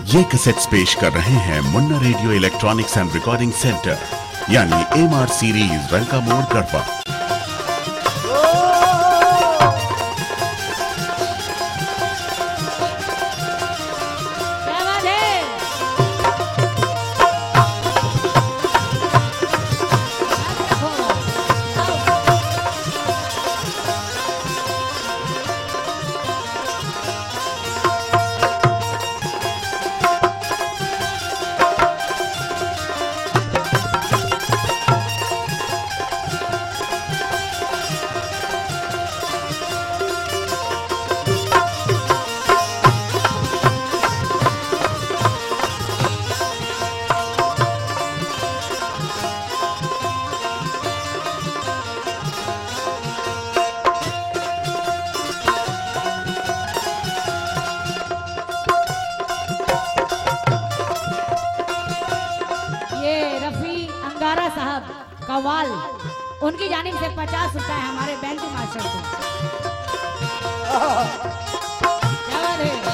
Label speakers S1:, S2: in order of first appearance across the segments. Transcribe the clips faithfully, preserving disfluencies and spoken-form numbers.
S1: ये कैसेट्स पेश कर रहे हैं Munna radio electronics and recording centre यानी एम आर सीरीज रंका मोड़ गढ़वा।
S2: साहब कवाल उनकी जानिब से पचास रुपए हमारे बैंक मास्टर को। क्या बात है?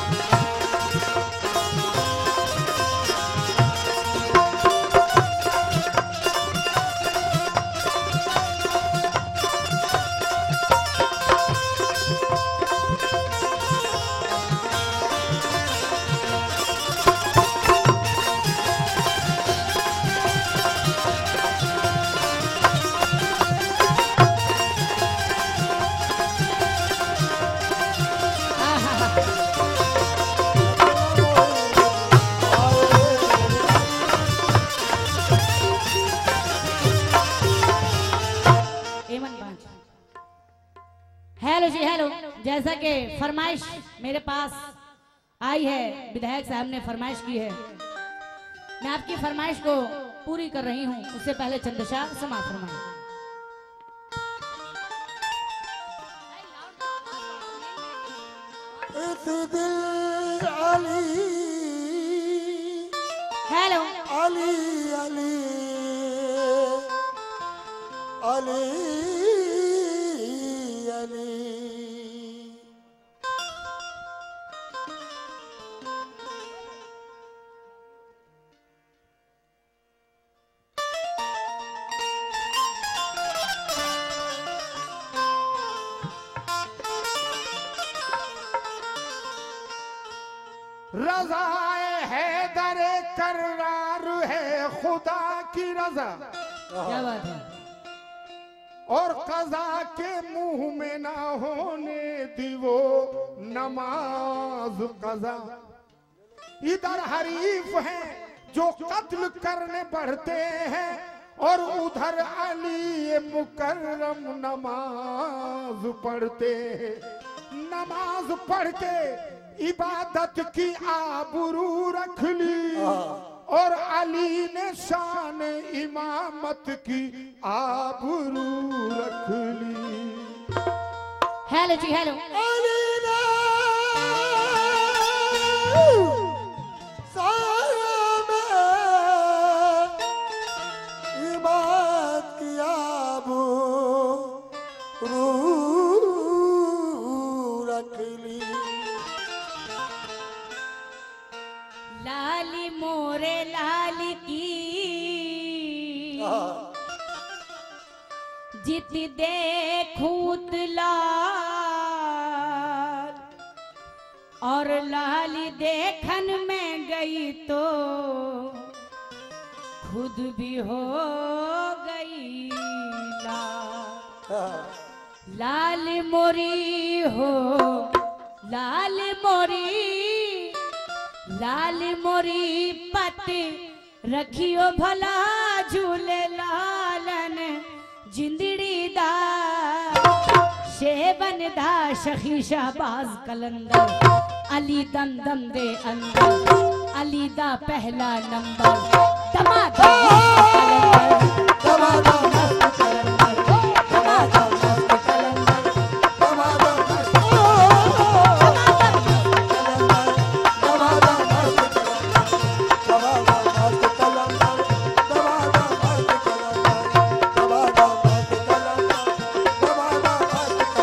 S2: हेलो जी हेलो। जैसा कि फरमाइश मेरे पास आई है, विधायक साहब ने फरमाइश की है, मैं आपकी फरमाइश को पूरी कर रही हूं। उससे पहले चंदशा समाप्त फरमाएं। हेलो
S3: अली अली अली रज़ाए हैदर करार है खुदा की रजा।
S2: क्या बात है?
S3: और कज़ा के मुंह में ना होने दी वो नमाज कज़ा। इधर हरीफ हैं जो कत्ल करने बढ़ते हैं और उधर अली मुकर्रम नमाज पढ़ते हैं। नमाज पढ़ के इबादत की आबरू रख ली और अली ने शान इमामत की आबरू रख ली।
S2: हेलो जी हेलो।
S3: अली ने शान इमामत की आबरू रख ली।
S2: लाली मोरे लाल की जित देखूत लाल और लाली देखन में गई तो खुद भी हो गई लाल। लाल मोरी हो लाल मोरी लाल मोरी पत रखियो भला झूले लालन जिंदड़ी दा शेबन दा शखी शाहबाज कलंदर अली दम दम दे अंदर अली दा पहला नंबर दमादम दमादम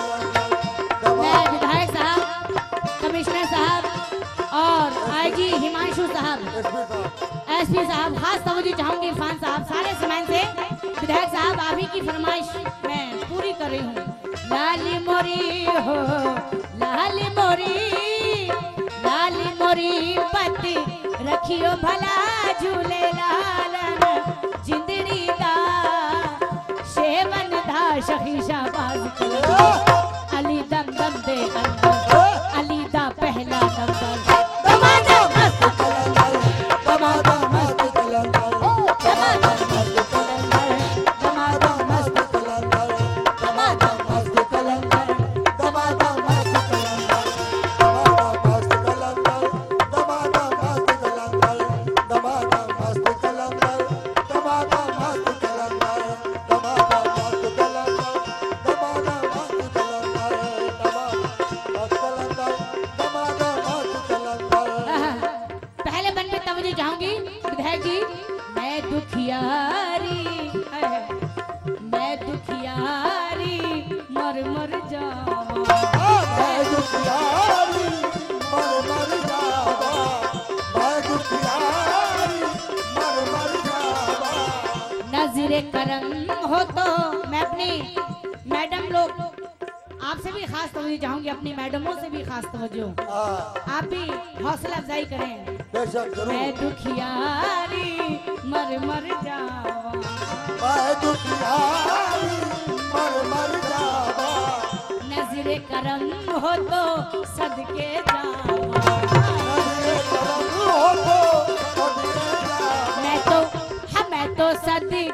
S2: जी हिमांशु साहब, एसपी साहब, खास तवज्जो चाहूंगी इरफान साहब, सारे सामान से विधायक साहब आप ही की फरमाइश मैं पूरी कर रही हूँ। लाली मोरी हो लाली मोरी लाली मोरी पति रखियो भला झूले लालन जिंदड़ी दा शेवन दा शहीशा बाज अली दम दम दे अंदर अली दा पहला नंबर दमादा मस्त कलंदर दमादा मस्त कलंदर दमादा मस्त कलंदर दमादा मस्त कलंदर दमादा मस्त कलंदर दमादा मस्त कलंदर दमादा मस्त कलंदर दमादा मस्त कलंदर दमादा मस्त कलंदर दमादा मस्त कलंदर दमादा मस्त कलंदर दमादा मस्त कलंदर। पहले बन पे तवज्जो चाहूंगी विधायक जी। मैं दुखियारी मैं दुखियारी मर मर जावा मैं दुखियारी मर मर जावा मैं दुखियारी मर मर जावा। नजरे करम हो तो मैं अपनी मैडम लोग आपसे भी खास तवज्जो चाहूंगी, अपनी मैडमों से भी खास तवज्जो, आप भी हौसला अफजाई करें। मैं दुखियारी मर मर जावा मैं दुखियारी मर मर जावा नजरे करम हो तो सदके जावा नजरे करम हो तो सदके जावा मैं तो हाँ मैं तो सदके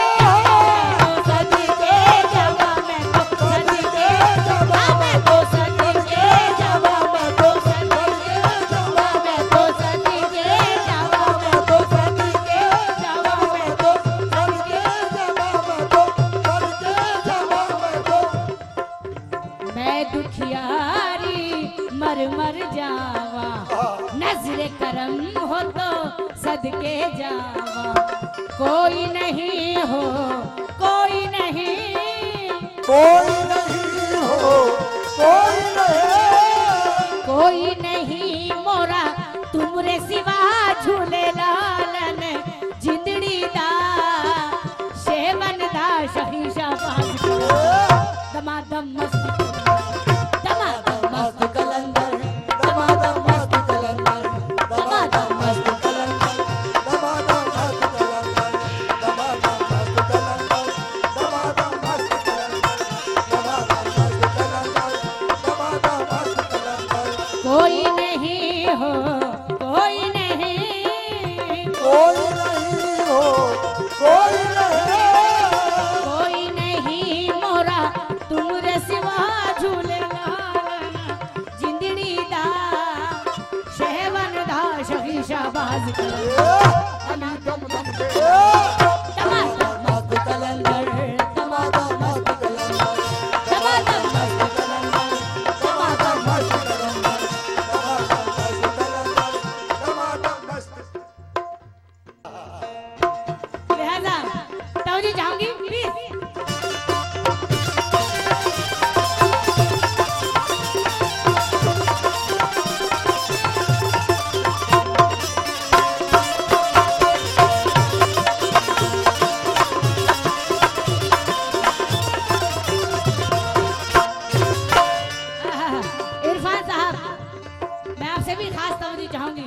S2: सदके जावा मैं तो सदके जावा मैं तो सदके जावा मैं तो सदके जावा मैं तो सदके जावा मैं तो सदके जावा मैं तो सदके जावा मैं तो सदके जावा मैं तो मैं दुखियारी मर मर जावा नजरे करम हो तो सदके जावा। कोई नहीं हो कोई नहीं कोई नहीं हो कोई नहीं कोई नहीं मोरा तुमरे सिवा झूले लालन जिंदड़ी दा शेवन दा शहीशा बाज दमादम मस्त दमादम मस्त कलंदर दमादम मस्त कलंदर दमादम मस्त कलंदर दमादम मस्त कलंदर दमादम मस्त कलंदर दमादम मस्त कलंदर दमादम मस्त कलंदर दमादम मस्त कलंदर। कोई नहीं हो कोई नहीं कोई नहीं हो कोई नहीं कोई नहीं मोरा तुमरे सिवा झूले लालन जिंदड़ी दा शेवन दा शहीशा बाज अली दम दम दे दमादम मस्त कलंदर दमादम मस्त कलंदर दमादम मस्त कलंदर दमादम मस्त कलंदर दमादम मस्त लिहाजा तवज्जो चाहूंगी प्लीज। इरफान साहब मैं आपसे भी खास तवज्जो चाहूंगी।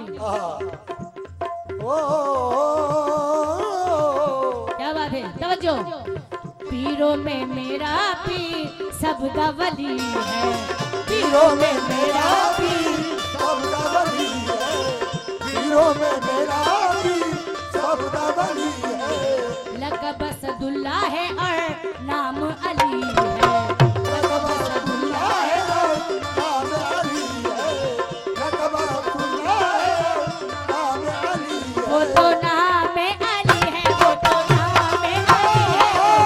S2: क्या बात है तवज्जो। पीरों में मेरा पीर सबका वली है पीरों में मेरा पीर सबका वली है पीरों में मेरा पीर सबका वली है। लक़ब असदुल्ला है और नाम अली है लक़ब असदुल्ला है और नाम अली है लक़ब असदुल्ला है नाम अली है। वो तो नाम अली है वो तो नाम अली है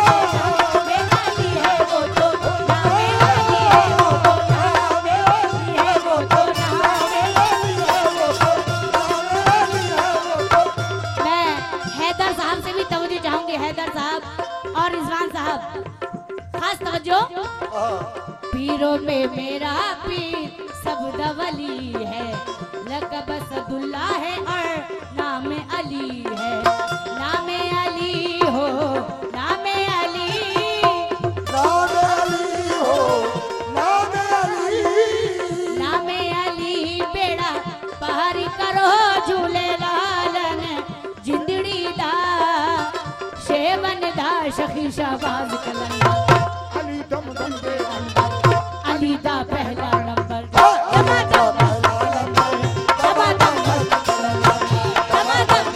S2: वो तो नाम अली है वो तो नाम अली है वो तो नाम अली है वो तो नाम अली है वो तो। मैं हैदर साहब से भी तवज्जो चाहूंगी, हैदर साहब और रिजवान साहब खास तवज्जो। पीरों में मेरा पीर सब दवली है लक़ब असदुल्ला है और नाम अली है, नाम अली हो, नाम अली,
S3: नाम अली हो, नाम अली,
S2: नाम अली बेड़ा पार करो झूले लालन जिंदड़ी दा शेवन दा शखी शाहबाज कलंदर
S3: अली दम दम दे अंदर,
S2: अली दा पहला नंबर
S3: अली दा पहला नंबर,
S2: दमादम दमादम
S3: दमादम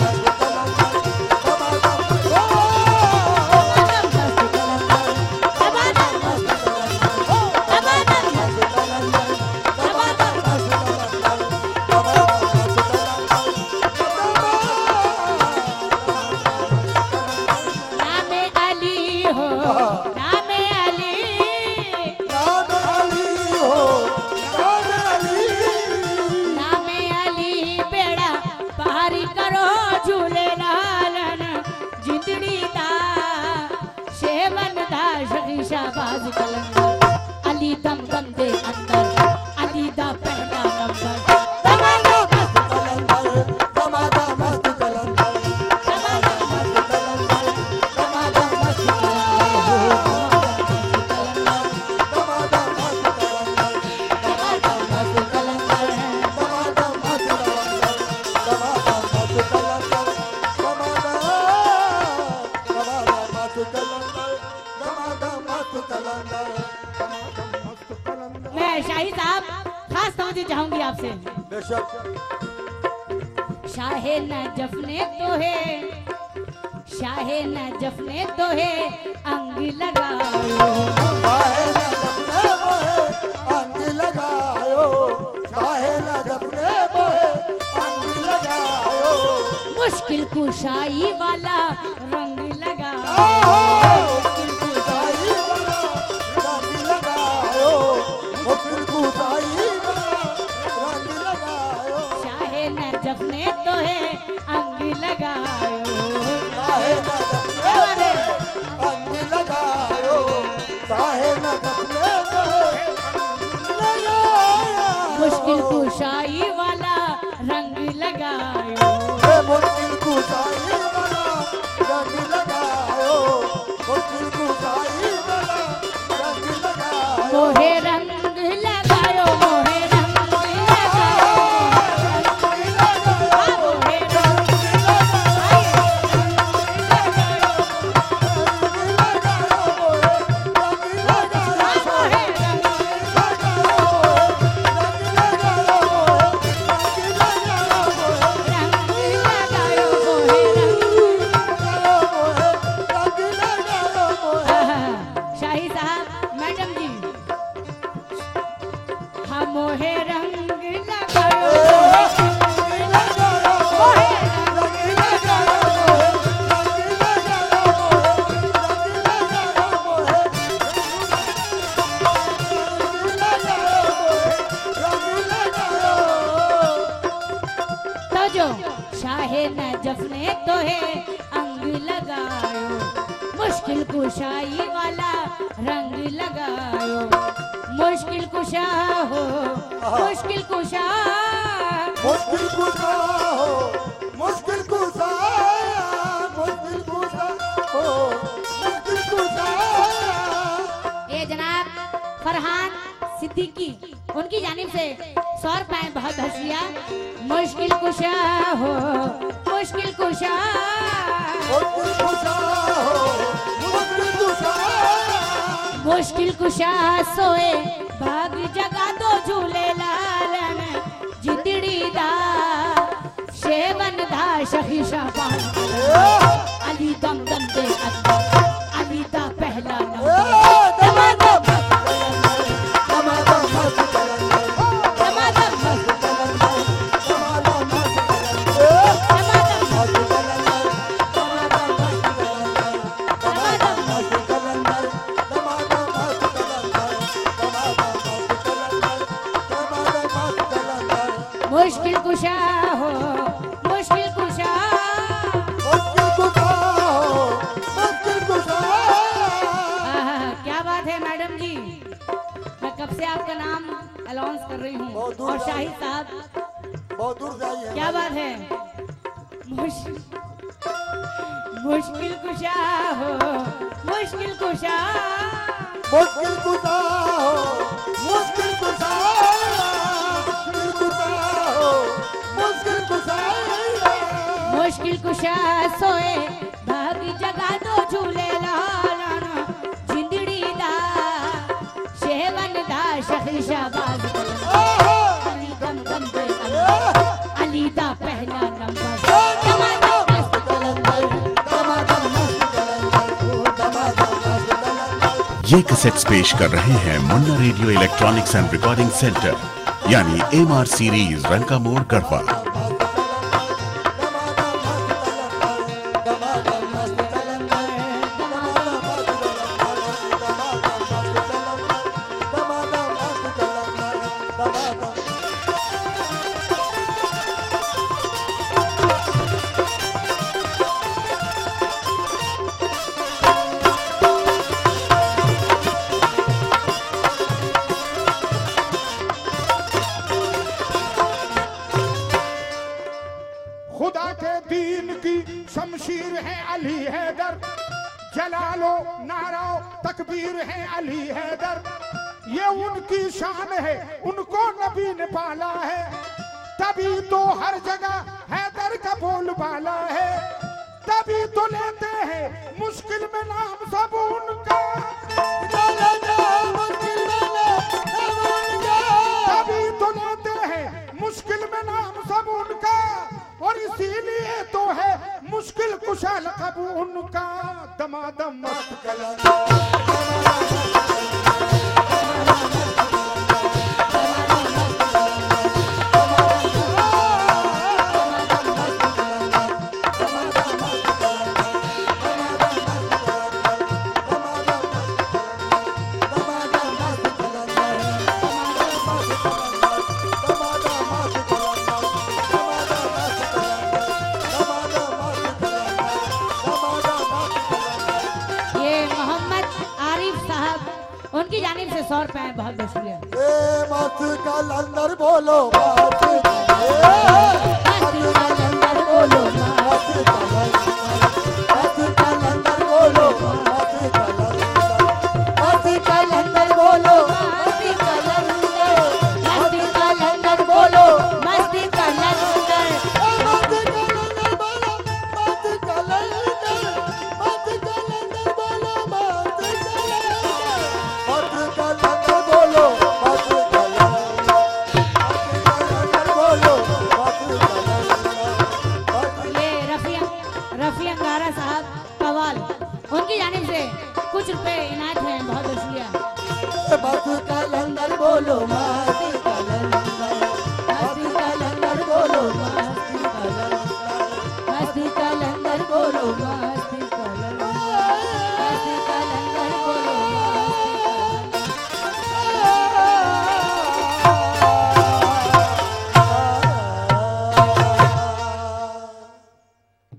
S2: नाम अली हो, नाम अली,
S3: नाम अली हो, नाम अली,
S2: नाम अली बेड़ा पार करो झूले लालन जिंदड़ी दा शेवन दा शखी शाहबाज कलंदर अली दम दम दे अंदर अली दा पहला नंबर
S3: दमादम कलंदर, दमादम मस्त कलंदर, दमादम मस्त कलंदर, दमादम मस्त
S2: मैं शाही साहब खास तवज्जो चाहूंगी आपसे।
S3: बेशक
S2: शाहे नजफ ने तो है, शाहे नजफ ने तो है अंग लगाओ,
S3: काहे न जपने मोहे अंग लगायो, काहे न जपने मोहे अंग लगायो,
S2: मुश्किल कुशाई वाला रंग लगाओ,
S3: मुश्किल कुशाई वाला रंग लगायो, मुश्किल कुशाई वाला रंग लगायो,
S2: शाहे नजफ ने तो है अंग लगाओ,
S3: काहे न जपने मोहे अंग लगायो, काहे न जपने मोहे अंग लगायो,
S2: मुश्किल कुशाई वाला रंग लगाओ,
S3: मुश्किल कुशाई वाला रंग लगायो, मुश्किल कुशाई वाला रंग लगायो,
S2: मोहे रंग लगायो, मोहे रंग लगाओ, हाँ, मोहे रंग हाँ, मोहे रंग रंग लगायो, मोहे रंग आहा, शाही साहब मैडम जी हाँ मोहे रंग लगायो, मोहे रंग तो जो शाहे नजफ ने तो है अंग लगायो, मुश्किल कुशाई वाला रंग लगायो, मुश्किल कुशा हो, मुश्किल कुशा,
S3: मुश्किल कुशा हो, मुश्किल कुशा, मुश्किल कुशा हो, मुश्किल कुशा,
S2: ये जनाब फरहान सिद्दीकी उनकी जानिब से सौ रुपए बहुत हंसिया, मुश्किल कुशा हो, मुश्किल कुशा,
S3: मुश्किल कुशा हो, मुश्किल कुशा,
S2: मुश्किल कुशा सोए भाग जगा दो झूले लालन जिंदड़ी दा शेवन दा शखी शाहबाज अली दम दम दे अंदर अली दा पहला नंबर दमादम
S3: दमादम मस्त कलंदर,
S2: दमादम
S3: मस्त कलंदर, दमादम मस्त कलंदर,
S2: दमादम
S3: मस्त कलंदर, दमादम मस्त कलंदर, दमादम मस्त कलंदर, दमादम मस्त कलंदर, दमादम मस्त कलंदर, दमादम मस्त कलंदर,
S2: मुश्किल कुशा हो, मुश्किल कुशा,
S3: मुश्किल कुशा हो, मुश्किल कुशा,
S2: मुश्किल मुश्किल कुशा हो मुश्किल कुशा
S3: मुश्किल कुशा हो मुश्किल कुशा मुश्किल कुशा हो मुश्किल कुशा
S2: मुश्किल कुशा सोए भाग जगा दो झूले लाना जिंदड़ी दा शेवन दा शहर शाबाज अली दम दम पे अली दा पहला नंबर दमादम मस्त कलंदर दमादम मस्त कलंदर ओ दमादम मस्त कलंदर।
S1: ये कैसेट्स पेश कर रहे हैं Munna radio electronics and recording centre यानी एम आर सीरीज रंका मोड़ गढ़वा।
S4: खुदा के दीन की शमशीर है अली हैदर, जलालो नाराओ तकबीर है अली हैदर। ये उनकी शान है, उनको नबी ने पाला है, तभी तो हर जगह हैदर का बोलबाला है। तभी तो लेते हैं मुश्किल में नाम सब उनका, तभी तो लेते हैं मुश्किल में नाम सब उनका, और इसीलिए तो है मुश्किल कुशा लक़ब उनका। दमादम मस्त कलंदर
S2: उनकी जानिब से सौ रुपए बहुत बहुत शुक्रिया।
S3: मस्त कलंदर बोलो मस्त कलंदर बोलो मस्त कलंदर बोलो मस्त कलंदर बोलो
S2: मस्त कलंदर मस्त कलंदर बोलो मस्त कलंदर
S3: मस्त कलंदर बोलो मस्त कलंदर मस्त कलंदर बोलो मस्त कलंदर बोलो मस्त कलंदर बोलो मस्त कलंदर।
S2: ये रफी रफी अंगारा साहब कवाल, उनकी जानिब से कुछ रुपए इनायत हैं, बहुत बहुत शुक्रिया।
S3: मस्त कलंदर बोलो मस्त